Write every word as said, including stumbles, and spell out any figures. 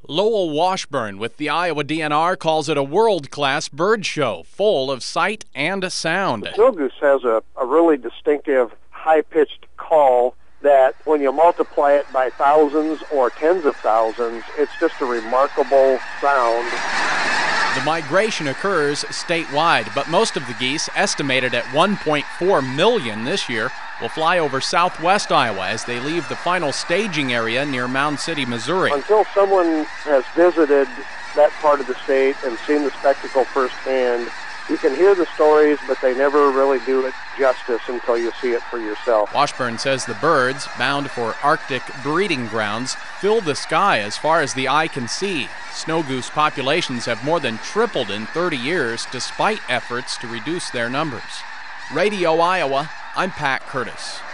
Lowell Washburn with the Iowa D N R calls it a world-class bird show, full of sight and sound. The snow goose has a, a really distinctive, high-pitched call that when you multiply it by thousands or tens of thousands, it's just a remarkable sound. The migration occurs statewide, but most of the geese, estimated at one point four million this year, will fly over southwest Iowa as they leave the final staging area near Mound City, Missouri. Until someone has visited that part of the state and seen the spectacle firsthand, you can hear the stories, but they never really do it justice until you see it for yourself. Washburn says the birds, bound for Arctic breeding grounds, fill the sky as far as the eye can see. Snow goose populations have more than tripled in thirty years, despite efforts to reduce their numbers. Radio Iowa, I'm Pat Curtis.